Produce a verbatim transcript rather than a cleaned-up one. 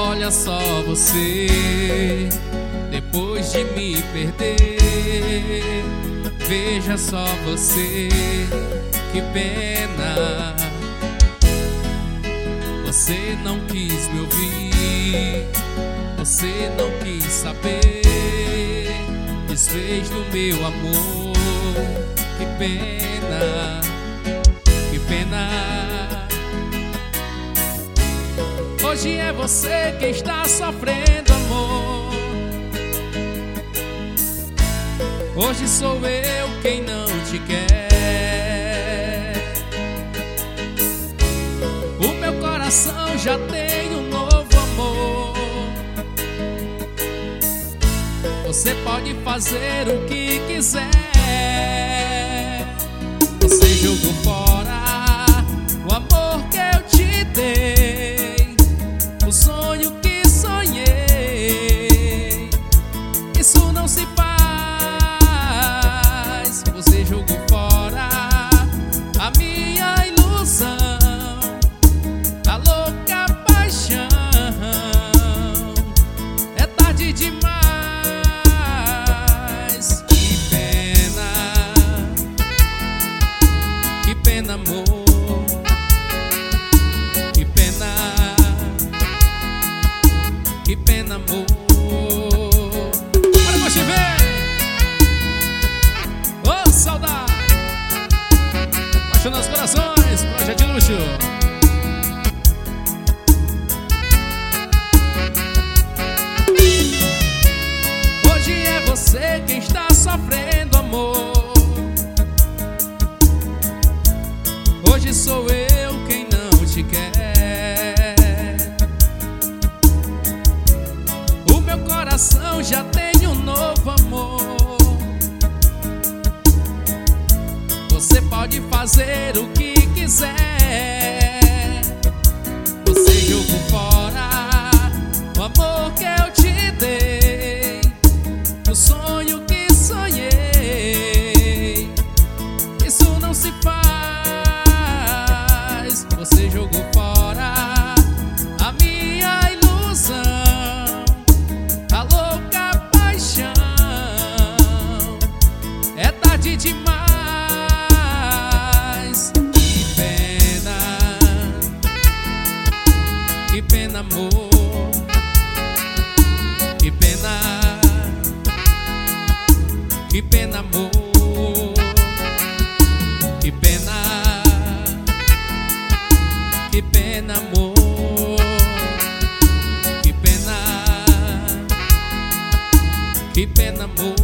Olha só você, depois de me perder. Veja só você, que pena. Você não quis me ouvir, você não quis saber. Desfez do meu amor, que pena, que pena. Hoje é você quem está sofrendo, amor. Hoje sou eu quem não te quer. O meu coração já tem um novo amor. Você pode fazer o que quiser. Você jogou fora o amor que eu te dei, o sonho que sonhei. Isso não se faz. Você jogou fora a minha ilusão, a louca paixão. É tarde demais. Que pena, que pena, amor. Que pena, que pena, amor. Olha pra te ver. Ô, oh, saudade. Apaixonando os corações, projeto de luxo. Hoje é você quem está sofrendo, amor. Hoje sou eu quem não te quer. O meu coração já tem um novo amor. Você pode fazer o que quiser. Você jogou fora o amor que eu te dei, o sonho que sonhei. Isso não se faz. Você jogou fora a minha ilusão, a louca paixão. É tarde demais. Que pena, que pena, amor. Que pena, que pena, amor. Que pena, que pena, amor. Que pena, que pena, amor.